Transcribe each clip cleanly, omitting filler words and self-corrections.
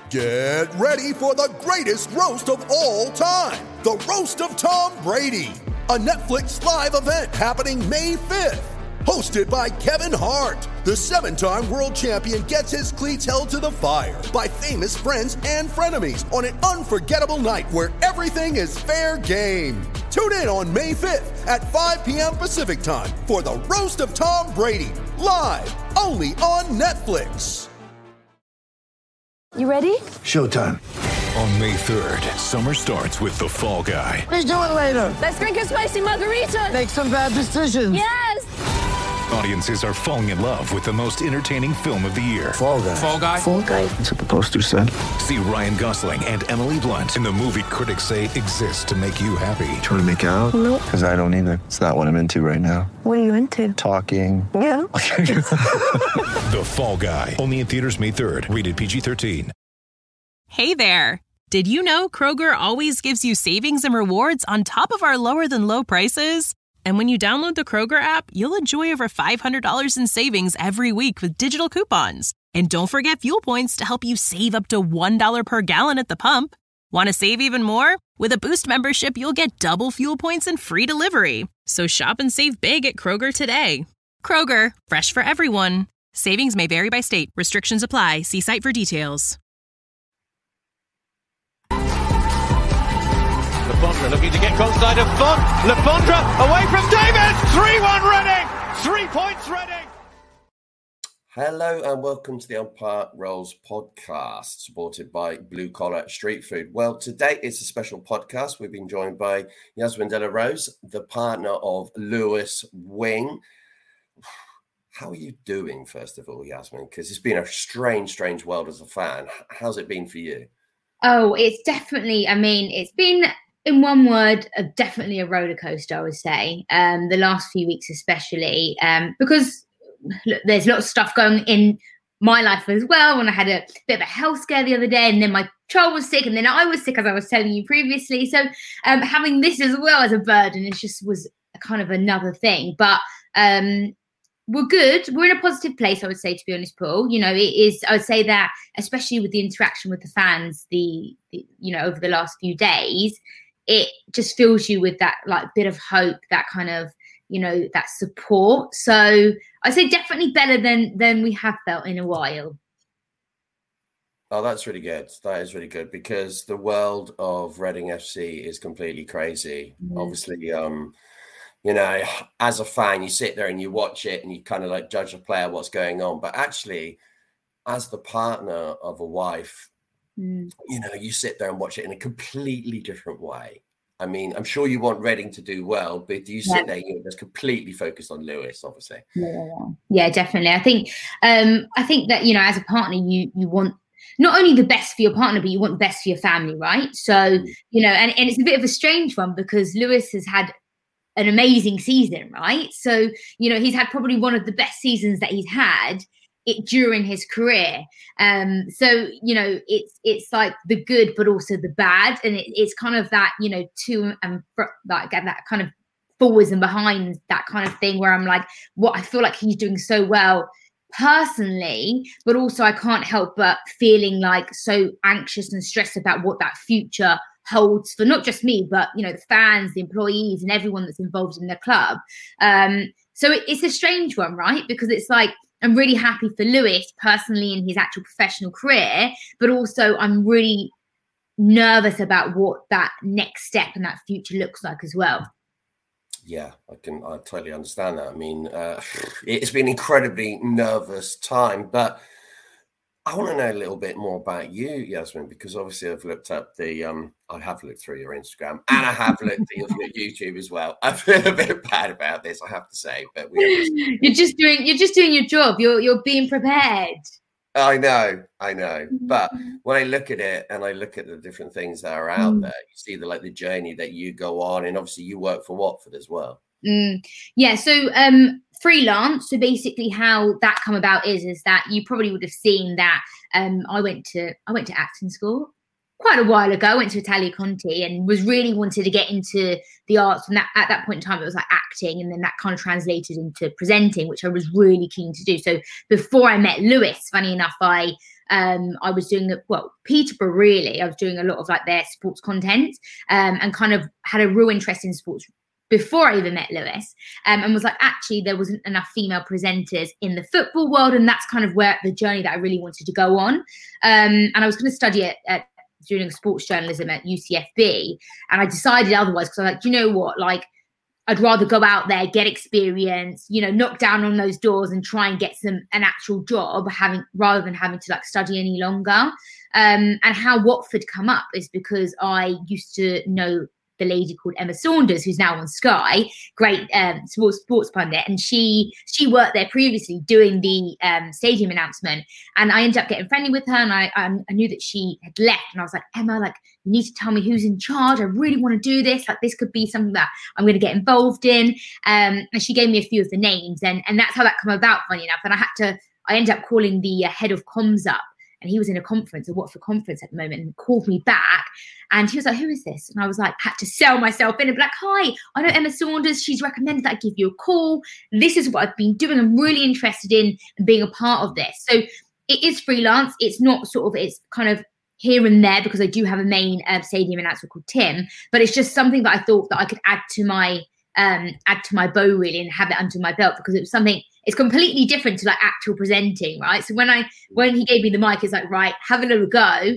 Get ready for the greatest roast of all time, the Roast of Tom Brady, a Netflix live event happening May 5th. Hosted by Kevin Hart, the 7-time world champion gets his cleats held to the fire by famous friends and frenemies on an unforgettable night where everything is fair game. Tune in on May 5th at 5 p.m. Pacific time for the Roast of Tom Brady, live only on Netflix. You ready? Showtime. On May 3rd, summer starts with The Fall Guy. Let's do it later. Let's drink a spicy margarita. Make some bad decisions. Yes! Audiences are falling in love with the most entertaining film of the year. Fall Guy. Fall Guy? Fall Guy. That's what the poster said. See Ryan Gosling and Emily Blunt in the movie critics say exists to make you happy. Trying to make it out? Nope. Because I don't either. It's not what I'm into right now. What are you into? Talking. Yeah. The Fall Guy. Only in theaters May 3rd. Rated PG-13. Hey there. Did you know Kroger always gives you savings and rewards on top of our lower than low prices? And when you download the Kroger app, you'll enjoy over $500 in savings every week with digital coupons. And don't forget fuel points to help you save up to $1 per gallon at the pump. Want to save even more? With a Boost membership, you'll get double fuel points and free delivery. So shop and save big at Kroger today. Kroger, fresh for everyone. Savings may vary by state. Restrictions apply. See site for details. Lefondre looking to get cross-side of Font. Lefondre away from Davis. 3-1 Reading. 3 points Reading. Hello and welcome to the Umpire Rolls podcast, supported by Blue Collar Street Food. Well, today it's a special podcast. We've been joined by Yasmin De La Rose, the partner of Lewis Wing. How are you doing, first of all, Yasmin? Because it's been a strange world as a fan. How's it been for you? Oh, it's definitely, it's been, in one word, definitely a roller coaster, I would say. The last few weeks especially, because look, there's lots of stuff going in my life as well. When I had a bit of a health scare the other day, and then my child was sick, and then I was sick, as I was telling you previously. So having this as well as a burden, it just was kind of another thing. But we're good. We're in a positive place, I would say, to be honest, Paul. You know, it is, I would say that, especially with the interaction with the fans, over the last few days, it just fills you with that like bit of hope, that kind of, that support. So I'd say definitely better than we have felt in a while. Oh, that's really good. That is really good, because the world of Reading FC is completely crazy. Obviously, as a fan, you sit there and you watch it and you kind of like judge a player, what's going on. But actually, as the partner of a wife, you sit there and watch it in a completely different way. I mean, I'm sure you want Reading to do well, but you sit there, you're just completely focused on Lewis, obviously. Yeah, definitely. I think that, as a partner, you want not only the best for your partner, but you want the best for your family, right? So, and it's a bit of a strange one, because Lewis has had an amazing season, right? So, he's had probably one of the best seasons that he's had during his career. So, it's like the good, but also the bad. And it's kind of that, to and like that kind of forwards and behind, that kind of thing, where I'm like, I feel like he's doing so well personally, but also I can't help but feeling like so anxious and stressed about what that future holds for not just me, but the fans, the employees, and everyone that's involved in the club. So it's a strange one, right? Because it's like, I'm really happy for Lewis personally in his actual professional career, but also I'm really nervous about what that next step and that future looks like as well. Yeah, I totally understand that. I mean, it's been an incredibly nervous time, but I want to know a little bit more about you, Yasmin, because obviously I've looked up I have looked through your Instagram, and I have looked at your YouTube as well. I feel a bit bad about this, I have to say, but you're just doing your job. You're being prepared. I know. But when I look at it and I look at the different things that are out there, you see the journey that you go on, and obviously you work for Watford as well. Yeah. So freelance. So basically how that come about is that you probably would have seen that I went to acting school quite a while ago. I went to Italia Conti and was really wanted to get into the arts. And at that point in time, it was like acting. And then that kind of translated into presenting, which I was really keen to do. So before I met Lewis, funny enough, I I was doing Peterborough, really. I was doing a lot of like their sports content, and kind of had a real interest in sports before I even met Lewis, and was like, actually, there wasn't enough female presenters in the football world, and that's kind of where the journey that I really wanted to go on. And I was going to study at doing sports journalism at UCFB, and I decided otherwise because I was like, you know what, like, I'd rather go out there, get experience, you know, knock down on those doors and try and get an actual job, rather than having to like study any longer. And how Watford come up is because I used to know the lady called Emma Saunders, who's now on Sky, great sports pundit, and she worked there previously doing the stadium announcement. And I ended up getting friendly with her, and I knew that she had left, and I was like, Emma, like, you need to tell me who's in charge. I really want to do this. Like, this could be something that I'm going to get involved in. And she gave me a few of the names, and that's how that came about, funny enough. And I ended up calling the head of comms up. And he was in a Watford conference at the moment, and called me back. And he was like, who is this? And I was like, had to sell myself in and be like, hi, I know Emma Saunders. She's recommended that I give you a call. This is what I've been doing. I'm really interested in being a part of this. So it is freelance. It's not it's kind of here and there, because I do have a main stadium announcer called Tim. But it's just something that I thought that I could add to my bow, really, and have it under my belt, because it was something, it's completely different to like actual presenting, right? So when he gave me the mic, it's like, right, have a little go.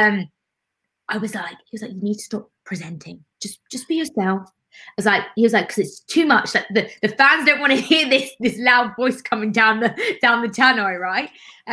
He was like, you need to stop presenting. Just be yourself. He was like, because it's too much. Like the fans don't want to hear this loud voice coming down the tannoy, right?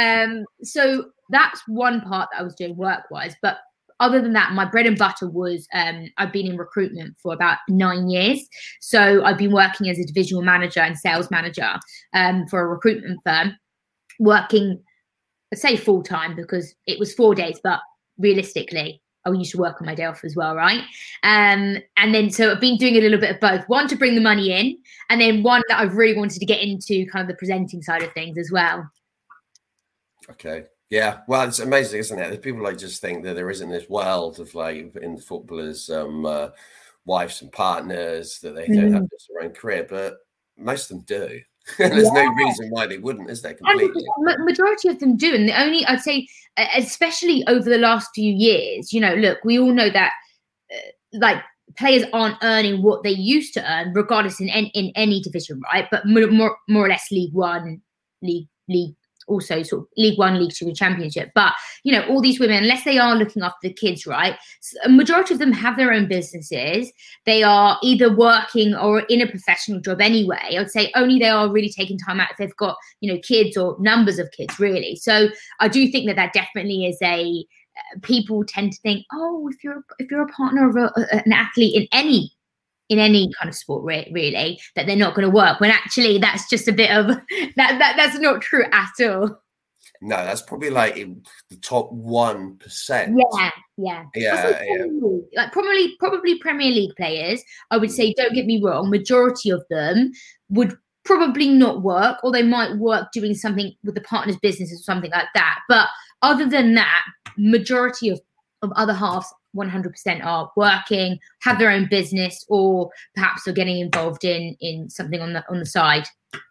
So that's one part that I was doing work-wise. But other than that, my bread and butter was I've been in recruitment for about 9 years. So I've been working as a divisional manager and sales manager for a recruitment firm, working, I'd say full-time, because it was 4 days, but realistically, I used to work on my day off as well, right? And then so I've been doing a little bit of both. One, to bring the money in, and then one that I've really wanted to get into kind of the presenting side of things as well. Okay. Yeah, well, it's amazing, isn't it? People like just think that there isn't this world of like in footballers' wives and partners, that they don't have this their own career, but most of them do. There's no reason why they wouldn't, is there? Completely. Majority of them do, and the only, I'd say, especially over the last few years, you know, look, we all know that like players aren't earning what they used to earn, regardless in any division, right? But more or less League One, League. Also sort of League One, League Two, and Championship. But, you know, all these women, unless they are looking after the kids, right, a majority of them have their own businesses. They are either working or in a professional job anyway. I would say only they are really taking time out if they've got, you know, kids or numbers of kids, really. So I do think that definitely is people tend to think, oh, if you're a partner of an athlete in any kind of sport, really, that they're not going to work, when actually that's just a bit of that's not true at all. No, that's probably like the top 1%. Yeah. Like probably Premier League players, I would say, don't get me wrong, majority of them would probably not work, or they might work doing something with the partner's business or something like that. But other than that, majority of other halves 100% are working, have their own business, or perhaps are getting involved in something on the side.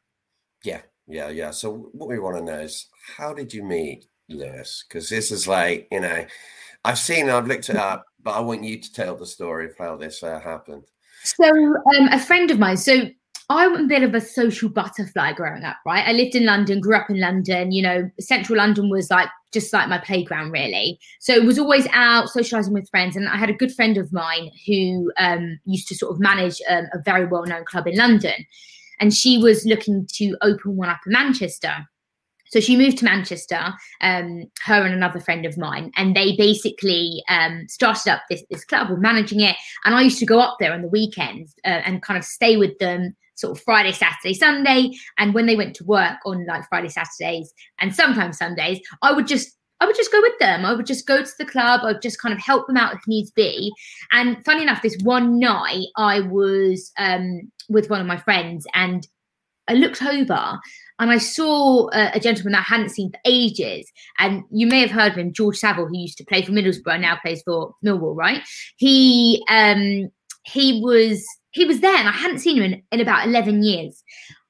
Yeah. So what we want to know is, how did you meet Lewis? Because this is like, you know, I've looked it up, but I want you to tell the story of how this happened. So a friend of mine, so I'm a bit of a social butterfly growing up, right? I lived in London, grew up in London, you know, central London was like just like my playground, really. So it was always out socializing with friends. And I had a good friend of mine who used to sort of manage a very well-known club in London. And she was looking to open one up in Manchester. So she moved to Manchester, her and another friend of mine, and they basically started up this club, with managing it. And I used to go up there on the weekends and kind of stay with them, sort of Friday, Saturday, Sunday. And when they went to work on like Friday, Saturdays, and sometimes Sundays, I would just go with them. I would just go to the club. I would just kind of help them out if needs be. And funny enough, this one night I was with one of my friends, and I looked over and I saw a gentleman that I hadn't seen for ages. And you may have heard of him, George Saville, who used to play for Middlesbrough, now plays for Millwall, right? He was there, and I hadn't seen him in about 11 years.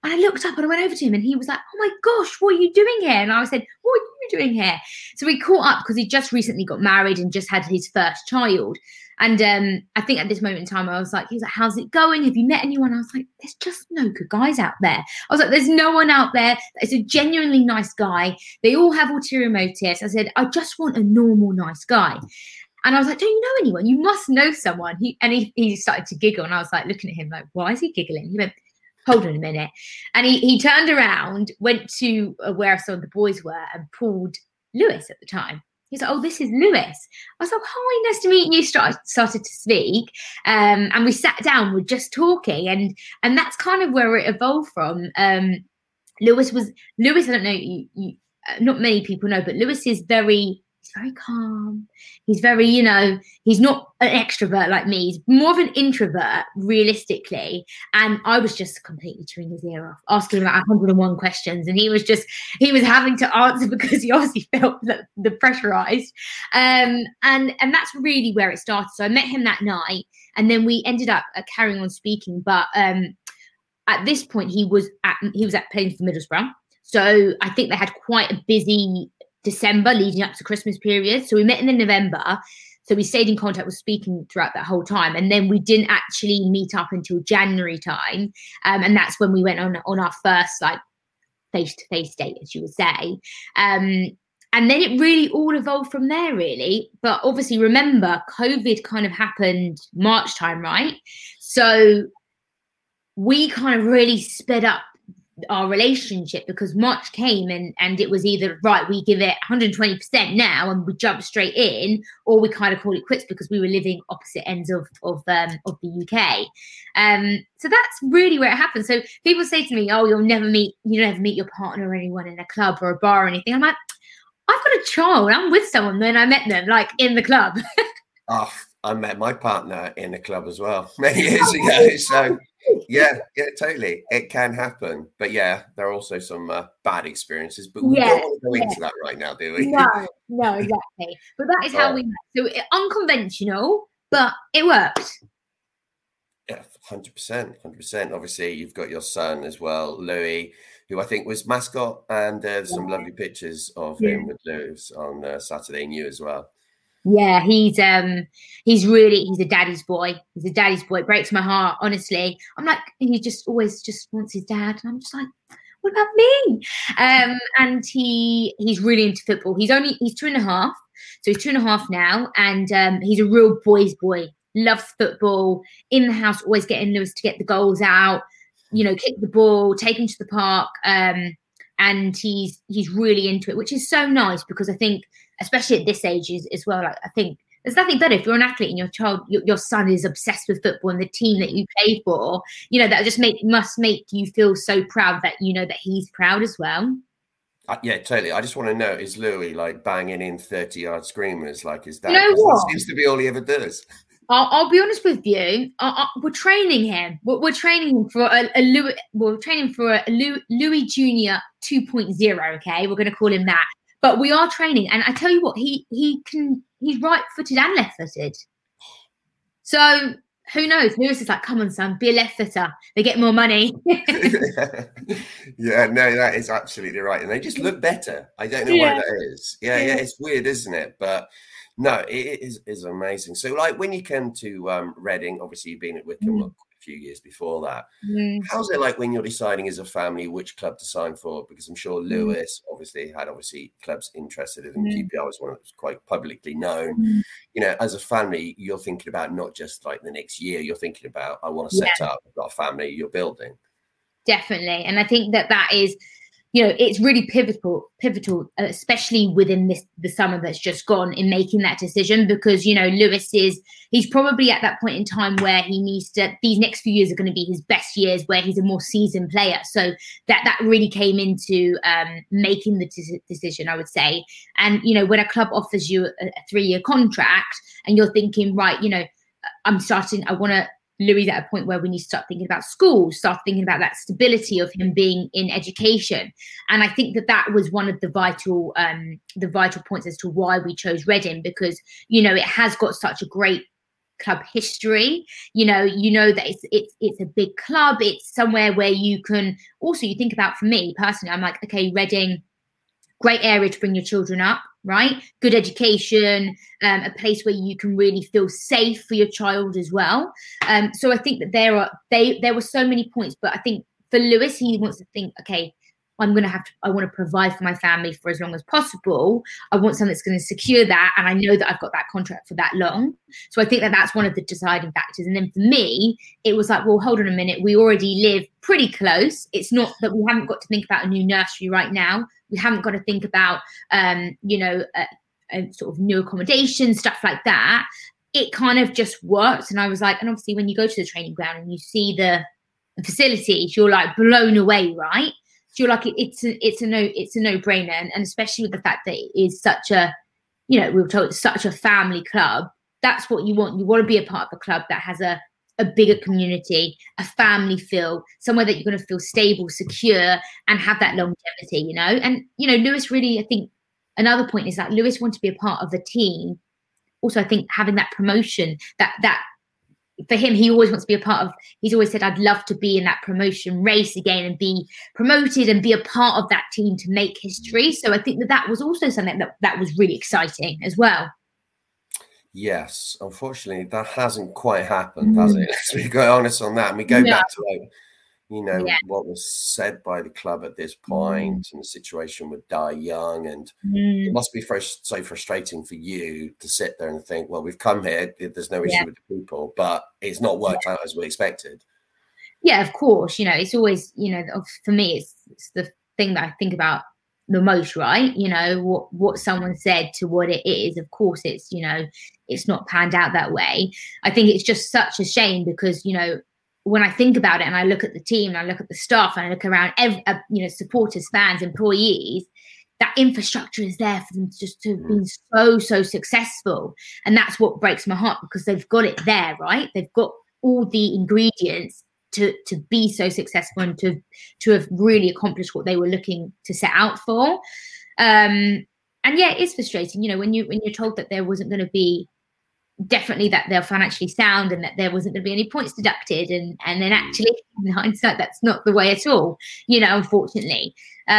And I looked up and I went over to him and he was like, oh my gosh, what are you doing here? And I said, what are you doing here? So we caught up because he just recently got married and just had his first child. And I think at this moment in time, he was like, how's it going? Have you met anyone? I was like, there's just no good guys out there. I was like, there's no one out there that's a genuinely nice guy. They all have ulterior motives. I said, I just want a normal, nice guy. And I was like, don't you know anyone? You must know someone. He started to giggle. And I was like, looking at him like, why is he giggling? He went, hold on a minute. And he turned around, went to where some of the boys were and pulled Lewis at the time. He's like, oh, this is Lewis. I was like, hi, nice to meet you. Started to speak. And we sat down, we're just talking. And that's kind of where it evolved from. Lewis, I don't know, you not many people know, but Lewis is very calm. He's very, he's not an extrovert like me. He's more of an introvert, realistically. And I was just completely chewing his ear off, asking about 101 questions. And he was having to answer because he obviously felt the pressurized. And that's really where it started. So I met him that night and then we ended up carrying on speaking. But at this point, he was at playing for Middlesbrough. So I think they had quite a busy December leading up to Christmas period. So we met in November. So we stayed in contact with speaking throughout that whole time. And then we didn't actually meet up until January time. And that's when we went on our first face-to-face date, as you would say. And then it really all evolved from there, really. But obviously, remember, COVID kind of happened March time, right? So we kind of really sped up our relationship because March came and it was either right, we give it 120% now and we jump straight in, or we kind of call it quits because we were living opposite ends of the UK. So that's really where it happened. So people say to me, oh, you never meet your partner or anyone in a club or a bar or anything. I'm like, I've got a child. I'm with someone. Then I met them in the club. Oh, I met my partner in a club as well many years ago. So yeah, totally. It can happen. But yeah, there are also some bad experiences. But we don't want to go into that right now, do we? No, exactly. But that is how we met. So unconventional, but it worked. Yeah, 100%. Obviously, you've got your son as well, Louis, who I think was mascot. And there's some lovely pictures of him with Lewis on Saturday and you as well. Yeah, he's a daddy's boy. He's a daddy's boy. It breaks my heart, honestly. I'm like, he just always just wants his dad. And I'm just like, what about me? And he's really into football. He's 2.5. So he's 2.5 now. And he's a real boy's boy. Loves football. In the house, always getting Lewis to get the goals out, kick the ball, take him to the park. And he's really into it, which is so nice because I think, especially at this age as well, I think there's nothing better if you're an athlete and your son is obsessed with football and the team that you play for, that just must make you feel so proud that that he's proud as well. Yeah, totally. I just want to know, is Louis banging in 30-yard screamers like his dad? That seems to be all he ever does. I'll be honest with you. We're training him. We're training him for a Louis. We're training for a Louis Junior 2.0. Okay, we're going to call him that. But we are training, and I tell you what, he's right-footed and left-footed. So who knows? Lewis is like, come on, son, be a left-footer. They get more money. Yeah, no, that is absolutely right, and they just look better. I don't know why that is. Yeah, it's weird, isn't it? But no, it is amazing. So, when you came to Reading, obviously you've been at Wycombe a few years before that. How's it like when you're deciding as a family which club to sign for? Because I'm sure Lewis obviously had clubs interested in QPR was one that was quite publicly known. As a family, you're thinking about not just the next year. You're thinking about, I want to set up. I've got a family. You're building. Definitely, and I think that is. It's really pivotal, especially within the summer that's just gone in making that decision because, Lewis he's probably at that point in time where he needs to, these next few years are going to be his best years where he's a more seasoned player. So that really came into making the decision, I would say. And, when a club offers you a 3-year contract and you're thinking, right, Louis at a point where we need to start thinking about school, start thinking about that stability of him being in education. And I think that was one of the vital points as to why we chose Reading because, it has got such a great club history. You know that it's a big club. It's somewhere where you can also, you think about, for me personally, I'm like, okay, Reading, great area to bring your children up, right? Good education, a place where you can really feel safe for your child as well. So I think that there were so many points, but I think for Lewis, he wants to think, okay, I want to provide for my family for as long as possible. I want something that's going to secure that. And I know that I've got that contract for that long. So I think that that's one of the deciding factors. And then for me, it was like, well, hold on a minute. We already live pretty close. It's not that we haven't got to think about a new nursery right now. We haven't got to think about, sort of new accommodation, stuff like that. It kind of just worked. And I was like, and obviously when you go to the training ground and you see the facilities, you're like blown away, right? So you're like, it's a no-brainer, and especially with the fact that it is such a, we were told it's such a family club. That's what you want. You want to be a part of a club that has a bigger community, a family feel, somewhere that you're going to feel stable, secure, and have that longevity. And Lewis really, I think another point is that Lewis wanted to be a part of the team. Also, I think having that promotion, that. For him, he always wants to be a part of, he's always said, I'd love to be in that promotion race again and be promoted and be a part of that team to make history. So I think that was also something that was really exciting as well. Yes, unfortunately, that hasn't quite happened, has it? Let's be quite honest on that. And we go back to what was said by the club at this point and the situation with Dai Young. And it must be so frustrating for you to sit there and think, well, we've come here, there's no issue with the people, but it's not worked out as we expected. Yeah, of course. It's always, for me, it's the thing that I think about the most, right? What someone said to what it is. Of course, it's, it's not panned out that way. I think it's just such a shame because, when I think about it and I look at the team and I look at the staff and I look around, supporters, fans, employees, that infrastructure is there for them just to have been so successful. And that's what breaks my heart, because they've got it there, right? They've got all the ingredients to be so successful and to have really accomplished what they were looking to set out for. And yeah, it is frustrating, when you're told that there wasn't going to be, definitely that they're financially sound and that there wasn't going to be any points deducted, and then actually in hindsight that's not the way at all, unfortunately.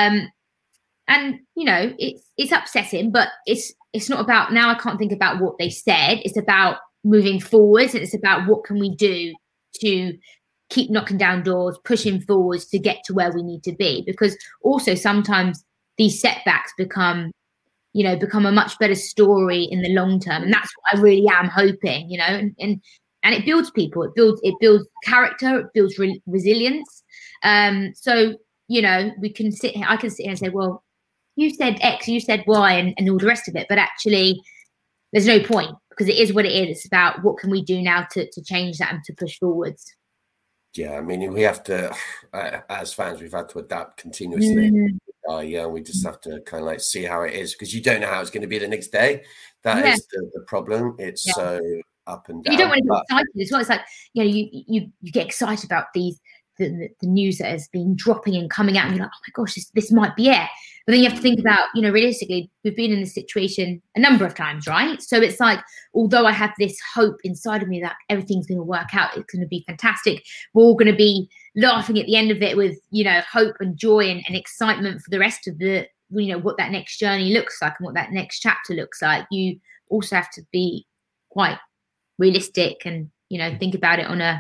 It's upsetting, but it's not about, now I can't think about what they said. It's about moving forwards, and it's about what can we do to keep knocking down doors, pushing forwards to get to where we need to be, because also sometimes these setbacks become a much better story in the long term. And that's what I really am hoping, and it builds people, it builds character, it builds resilience. So, we can sit here, I can sit here and say, well, you said X, you said Y, and all the rest of it. But actually, there's no point, because it is what it is. It's about what can we do now to change that and to push forwards. Yeah, I mean, we have to, as fans, we've had to adapt continuously. We just have to kind of see how it is, because you don't know how it's going to be the next day. That is the problem. It's so up and down. You don't want to get excited as well. It's like, you get excited about the news that has been dropping and coming out, and you're like, oh my gosh, this might be it. But then you have to think about, realistically, we've been in this situation a number of times, right? So it's like, although I have this hope inside of me that everything's going to work out, it's going to be fantastic, we're all going to be laughing at the end of it with, hope and joy and excitement for the rest of the, what that next journey looks like and what that next chapter looks like. You also have to be quite realistic and, think about it on a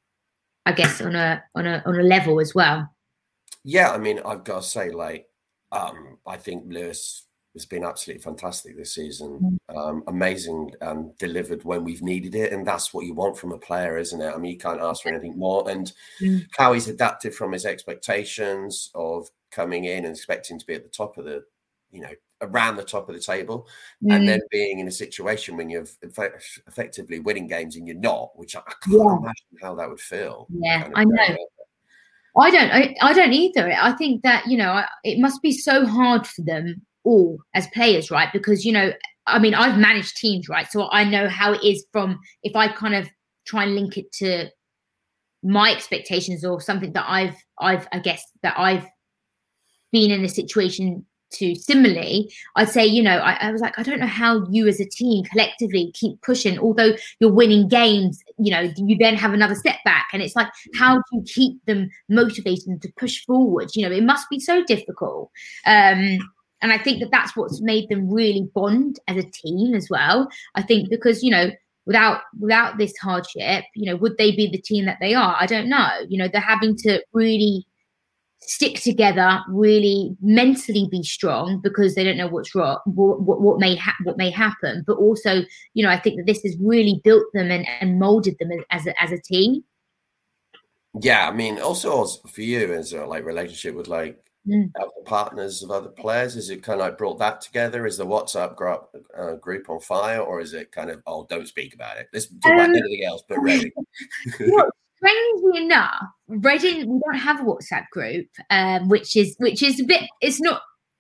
level as well. Yeah, I mean, I've got to say, I think Lewis has been absolutely fantastic this season. Amazing, delivered when we've needed it. And that's what you want from a player, isn't it? I mean, you can't ask for anything more. And how he's adapted from his expectations of coming in and expecting to be at the top of the, around the top of the table, and then being in a situation when you're effectively winning games and you're not, which I can't imagine how that would feel. Yeah, I know. I don't either. I think that, it must be so hard for them all as players, right? Because, I mean, I've managed teams, right? So I know how it is from, if I kind of try and link it to my expectations or something that I've been in a situation to similarly, I'd say, I was like, I don't know how you as a team collectively keep pushing, although you're winning games, you then have another setback. And it's like, how do you keep them motivated to push forward? It must be so difficult. And I think that that's what's made them really bond as a team as well. I think because, without this hardship, would they be the team that they are? I don't know. They're having to really stick together, really mentally be strong because they don't know what's wrong, what may happen. But also, I think that this has really built them and molded them as a team. Yeah, I mean, also for you, is there like relationship with like other partners of other players? Is it kind of like brought that together? Is the WhatsApp group on fire, or is it kind of, oh, don't speak about it? Let's talk about anything else but Reading. Strangely enough, Reading, we don't have a WhatsApp group, which is a bit, it's not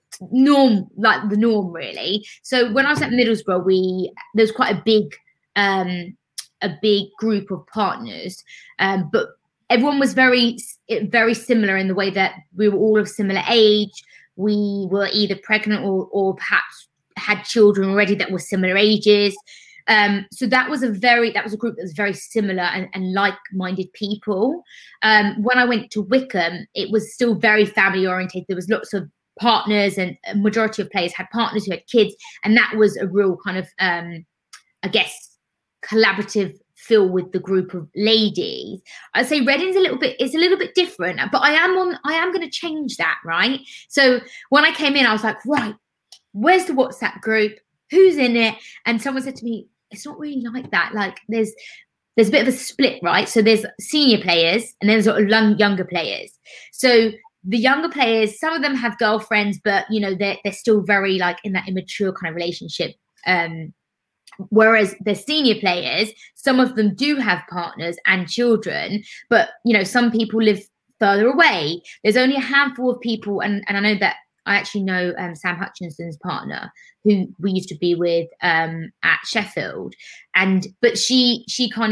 like the norm really. So when I was at Middlesbrough, there was quite a big group of partners, but everyone was very, very similar in the way that we were all of similar age. We were either pregnant or perhaps had children already that were similar ages. So that was a group that was very similar and like-minded people. When I went to Wycombe, it was still very family oriented. There was lots of partners, and a majority of players had partners who had kids, and that was a real kind of, I guess, collaborative feel with the group of ladies. I'd say Reading's a little bit different, but I am going to change that, right? So when I came in, I was like, right, where's the WhatsApp group? Who's in it? And someone said to me, it's not really like that. Like there's a bit of a split, right? So there's senior players and then there's sort of younger players. So the younger players, some of them have girlfriends, but they're still very like in that immature kind of relationship. Whereas the senior players, some of them do have partners and children, but some people live further away. There's only a handful of people, and I know that I actually know Sam Hutchinson's partner, who we used to be with at Sheffield, but she's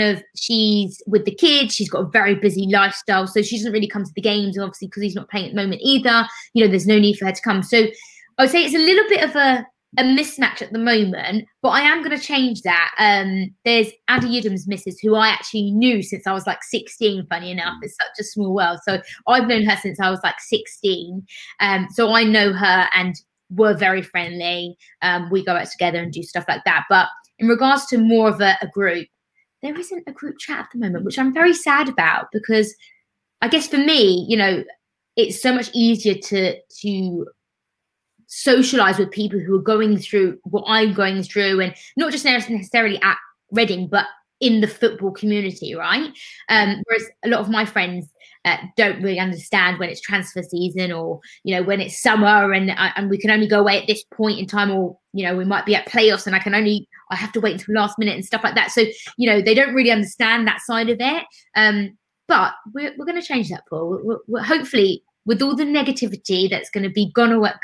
with the kids. She's got a very busy lifestyle, so she doesn't really come to the games, obviously, because he's not playing at the moment either. There's no need for her to come. So I would say it's a little bit of a mismatch at the moment, but I am going to change that. There's Addie Yudham's missus, who I actually knew since I was like 16, funny enough. It's such a small world. So I've known her since I was like 16. So I know her and we're very friendly. We go out together and do stuff like that. But in regards to more of a group, there isn't a group chat at the moment, which I'm very sad about, because I guess for me, it's so much easier to socialize with people who are going through what I'm going through, and not just necessarily at Reading, but in the football community, right? Whereas a lot of my friends don't really understand when it's transfer season, or when it's summer and we can only go away at this point in time, or we might be at playoffs and I have to wait until last minute and stuff like that. So they don't really understand that side of it. But we're going to change that, Paul. We're hopefully, with all the negativity that's going to be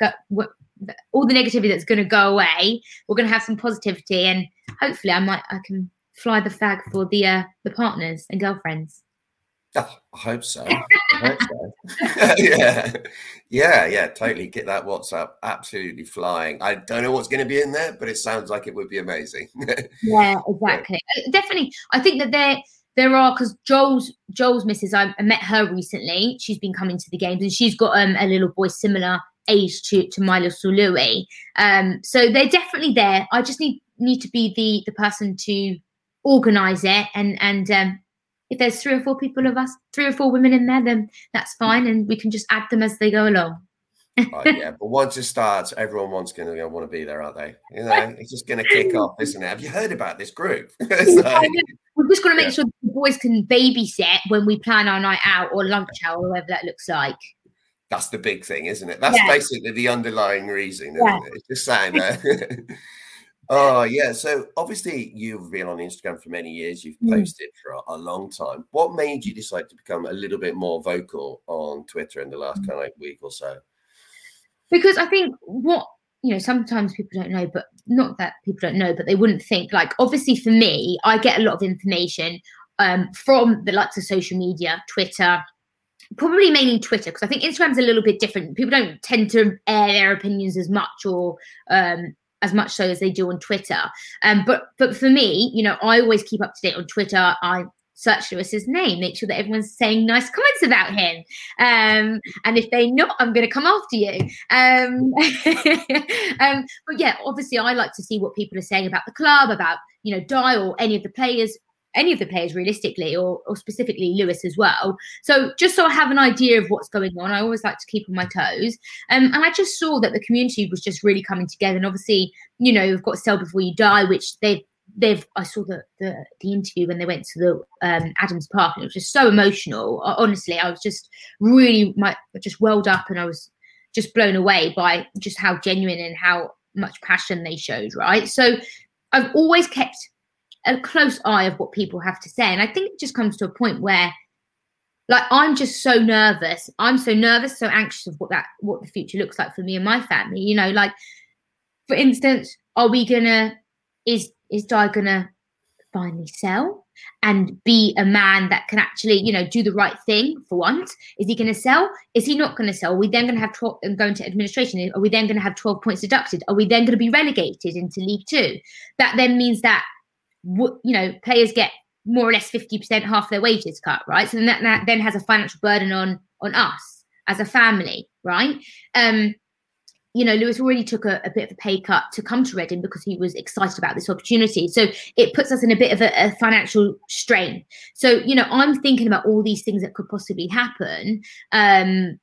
all the negativity that's going to go away, we're going to have some positivity, and hopefully I can fly the flag for the partners and girlfriends. Oh, I hope so. Yeah, totally. Get that WhatsApp absolutely flying. I don't know what's going to be in there, but it sounds like it would be amazing. Yeah, exactly. Definitely. I think that there are, because Joel's missus, I met her recently. She's been coming to the games, and she's got a little boy similar age to Milo Sului. So they're definitely there. I just need to be the person to organise it, and if there's 3 or 4 people of us, 3 or 4 women in there, then that's fine, and we can just add them as they go along. Yeah, but once it starts, everyone's going to want to be there, aren't they? It's just going to kick off, isn't it? Have you heard about this group? We've just got to make sure the boys can babysit when we plan our night out or lunch out, or whatever that looks like. That's the big thing, isn't it? That's basically the underlying reason, isn't it? It's just saying that. Oh, yeah. So obviously you've been on Instagram for many years. You've posted for a long time. What made you decide to become a little bit more vocal on Twitter in the last kind of week or so? Because I think sometimes people don't know, but not that people don't know, but they wouldn't think. Like, obviously for me, I get a lot of information from the likes of social media, Twitter, probably mainly Twitter, because I think Instagram's a little bit different. People don't tend to air their opinions as much, or as much so as they do on Twitter. But for me, you know, I always keep up to date on Twitter. I search Lewis's name, make sure that everyone's saying nice comments about him. And if they're not, I'm going to come after you. But yeah, obviously I like to see what people are saying about the club, about, you know, Di or any of the players realistically, or specifically Lewis as well. So just so I have an idea of what's going on, I always like to keep on my toes. And I just saw that the community was just really coming together. And obviously, you know, we've got Sell Before You Die, which I saw the interview when they went to the Adams Park, and it was just so emotional. Honestly, I was just really just welled up, and I was just blown away by just how genuine and how much passion they showed, right? So I've always kept a close eye of what people have to say, and I think it just comes to a point where, like, I'm just so nervous. I'm so nervous, so anxious of what the future looks like for me and my family. You know, like, for instance, is Di gonna finally sell and be a man that can actually, you know, do the right thing for once? Is he going to sell? Is he not going to sell? Are we then going to have 12 and go into administration? Are we then going to have 12 points deducted? Are we then going to be relegated into League Two? That then means that, you know, players get more or less 50%, half their wages cut, right? So that then has a financial burden on us as a family, right? You know, Lewis already took a bit of a pay cut to come to Reading because he was excited about this opportunity. So it puts us in a bit of a financial strain. So, you know, I'm thinking about all these things that could possibly happen. And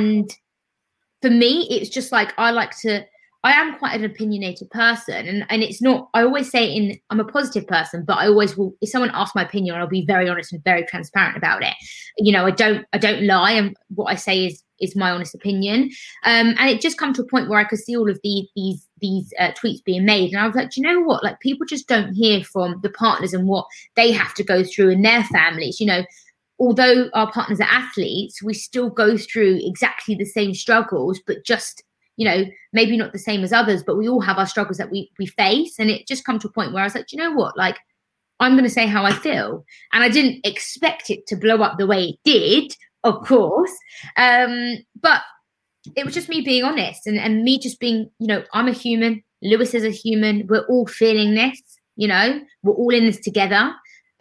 for me, it's just like, I am quite an opinionated person, and it's not, I always say I'm a positive person, but I always will, if someone asks my opinion, I'll be very honest and very transparent about it. You know, I don't lie, and what I say is my honest opinion. And it just come to a point where I could see all of these tweets being made, and I was like, do you know what? Like, people just don't hear from the partners and what they have to go through in their families. You know, although our partners are athletes, we still go through exactly the same struggles, but just, you know, maybe not the same as others, but we all have our struggles that we face. And it just come to a point where I was like, do you know what? Like, I'm going to say how I feel. And I didn't expect it to blow up the way it did, of course. But it was just me being honest and me just being, you know, I'm a human. Lewis is a human. We're all feeling this, you know, we're all in this together.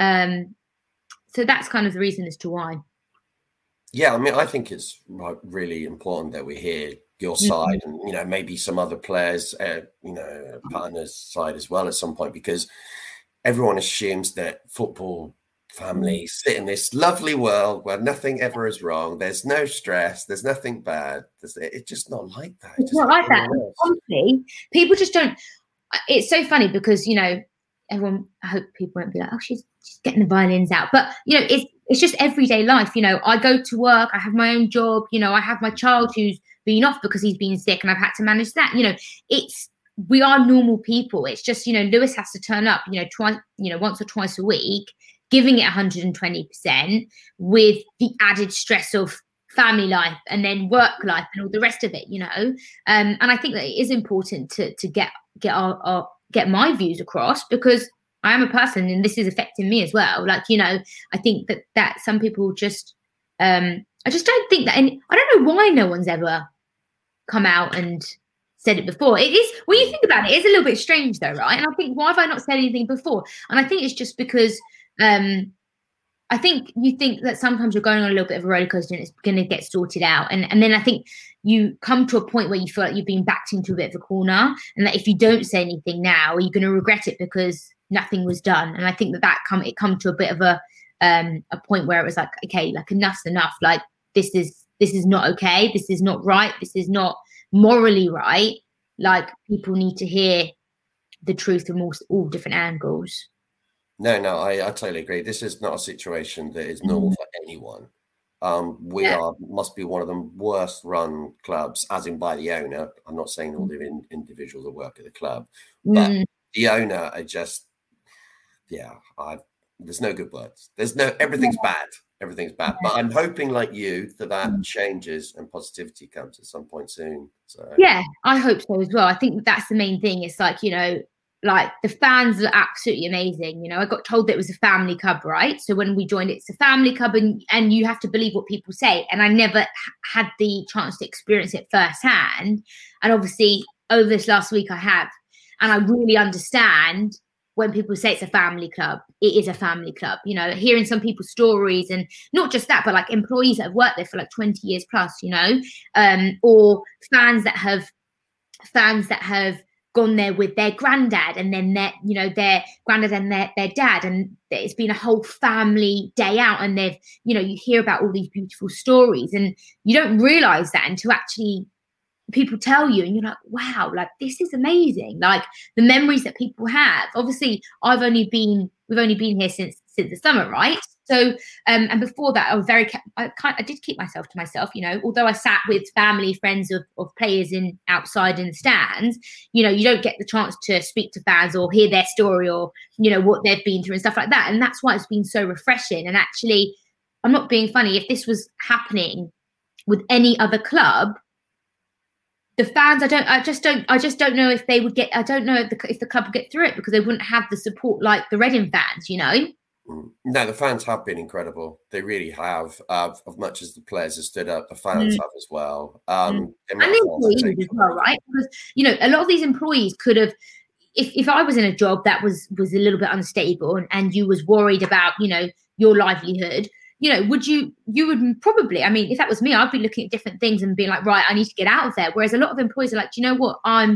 So that's kind of the reason as to why. Yeah, I mean, I think it's really important that we hear your side, and, you know, maybe some other players, you know, partners' side as well at some point, because everyone assumes that football families sit in this lovely world where nothing ever is wrong. There's no stress. There's nothing bad. It's just not like that. It's not like that. Honestly, people just don't. It's so funny because, you know, everyone, I hope people won't be like, oh, she's getting the violins out. But, you know, it's just everyday life. You know, I go to work. I have my own job. You know, I have my child who's been off because he's been sick and I've had to manage that. You know, we are normal people. It's just, you know, Lewis has to turn up, you know, once or twice a week, giving it 120% with the added stress of family life and then work life and all the rest of it, you know. And I think that it is important to get my views across, because I am a person and this is affecting me as well. Like, you know, I think that some people just, I just don't think that, and I don't know why no one's ever come out and said it before. It is, when you think about it, it's a little bit strange though, right? And I think, why have I not said anything before? And I think it's just because I think you think that sometimes you're going on a little bit of a roller coaster and it's going to get sorted out. And then I think you come to a point where you feel like you've been backed into a bit of a corner, and that if you don't say anything now, you're going to regret it because nothing was done. And I think it come to a bit of a point where it was like, okay, like enough's enough. Like, this is not okay. This is not right. This is not morally right. Like, people need to hear the truth from all different angles. No, I totally agree. This is not a situation that is normal for anyone. Must be one of the worst run clubs, as in by the owner. I'm not saying all the individuals that work at the club, but the owner are just, there's no good words. Everything's bad. Everything's bad. But I'm hoping, like you, that changes and positivity comes at some point soon. So yeah, I hope so as well. I think that's the main thing. It's like, you know, like the fans are absolutely amazing. You know, I got told that it was a family club, right? So when we joined, it's a family club, and you have to believe what people say. And I never had the chance to experience it firsthand. And obviously, over this last week, I have, and I really understand when people say it's a family club. It is a family club. You know, hearing some people's stories, and not just that, but like employees that have worked there for like 20 years plus. You know, or fans that have gone there with their granddad, and then their granddad and their dad, and it's been a whole family day out, and they've, you know, you hear about all these beautiful stories, and you don't realize that until actually people tell you, and you're like, wow, like this is amazing. Like the memories that people have. Obviously, we've only been here since the summer, right? So, and before that, I did keep myself to myself, you know, although I sat with family, friends of players outside in the stands, you know, you don't get the chance to speak to fans or hear their story or, you know, what they've been through and stuff like that. And that's why it's been so refreshing. And actually, I'm not being funny. If this was happening with any other club, the fans, I just don't know if they would get, I don't know if the club would get through it, because they wouldn't have the support like the Reading fans, you know? No, the fans have been incredible. They really have. As much as the players have stood up, the fans have as well. And the employees as well, right? Because, you know, a lot of these employees could have, if I was in a job that was a little bit unstable, and you was worried about, you know, your livelihood, you know, you would probably, I mean, if that was me, I'd be looking at different things and being like, right, I need to get out of there. Whereas a lot of employees are like, do you know what? I'm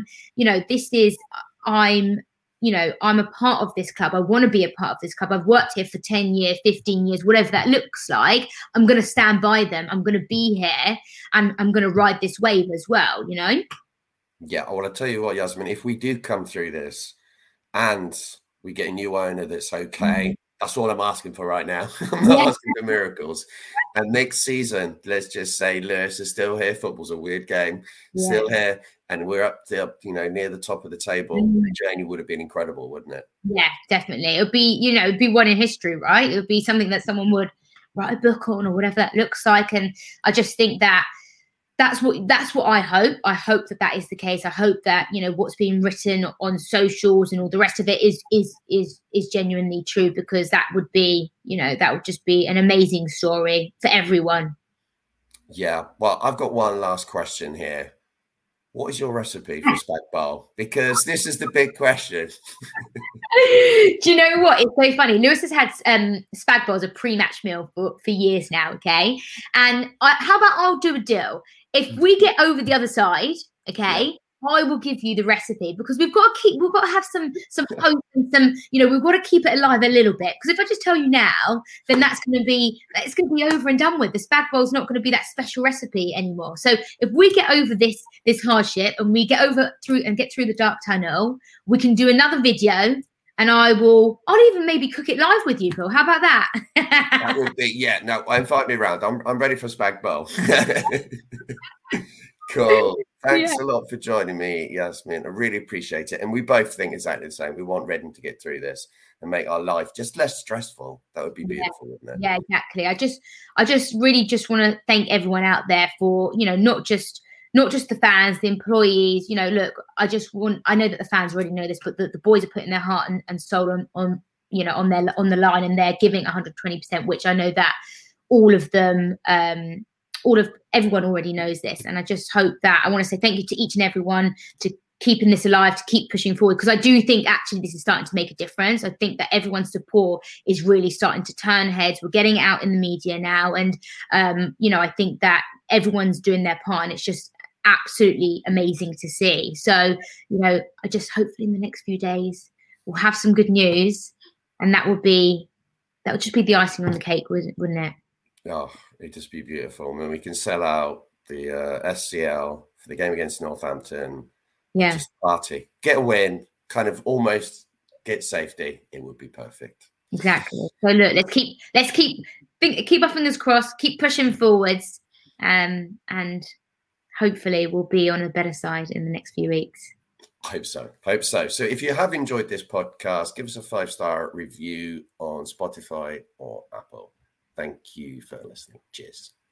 a part of this club. I want to be a part of this club. I've worked here for 10 years, 15 years, whatever that looks like. I'm going to stand by them. I'm going to be here, and I'm going to ride this wave as well, you know? Yeah, I want to tell you what, Yasmin, if we do come through this and we get a new owner that's okay, that's all I'm asking for right now. I'm not asking for miracles. And next season, let's just say Lewis is still here. Football's a weird game. Still here. And we're up there, you know, near the top of the table. The journey would have been incredible, wouldn't it? Yeah, definitely. It would be, you know, it'd be one in history, right? It would be something that someone would write a book on, or whatever that looks like. And I just think that that's what I hope. I hope that is the case. I hope that, you know, what's being written on socials and all the rest of it is genuinely true, because that would be, you know, that would just be an amazing story for everyone. Yeah. Well, I've got one last question here. What is your recipe for spag bowl? Because this is the big question. Do you know what? It's so funny. Lewis has had spag bowl as a pre-match meal for years now, okay? And how about I'll do a deal? If we get over the other side, okay, I will give you the recipe, because we've got to have some hope and some, you know, we've got to keep it alive a little bit. Because if I just tell you now, then it's going to be over and done with. The spag bowl's not going to be that special recipe anymore. So if we get over this hardship, and we get through the dark tunnel, we can do another video, and I'll even maybe cook it live with you, Paul. How about that? That would be, yeah. No, invite me around. I'm ready for spag bowl. Cool. Thanks a lot for joining me, Yasmin. I really appreciate it. And we both think exactly the same. We want Reading to get through this and make our life just less stressful. That would be beautiful, wouldn't it? Yeah, exactly. I just really just want to thank everyone out there for, you know, not just the fans, the employees. You know, look, I know that the fans already know this, but the boys are putting their heart and soul on you know, on the line, and they're giving 120%, which I know that all of everyone already knows this. And I just hope that, I want to say thank you to each and everyone to keeping this alive, to keep pushing forward, because I do think actually this is starting to make a difference. I think that everyone's support is really starting to turn heads. We're getting out in the media now, and you know, I think that everyone's doing their part, and it's just absolutely amazing to see. So, you know, I just hopefully in the next few days we'll have some good news, and that would just be the icing on the cake, wouldn't it? Oh, it'd just be beautiful. I mean, we can sell out the SCL for the game against Northampton. Yeah. Just party. Get a win, kind of almost get safety. It would be perfect. Exactly. So look, let's keep our fingers crossed, keep pushing forwards, and hopefully we'll be on a better side in the next few weeks. Hope so. So if you have enjoyed this podcast, give us a 5-star review on Spotify or Apple. Thank you for listening. Cheers.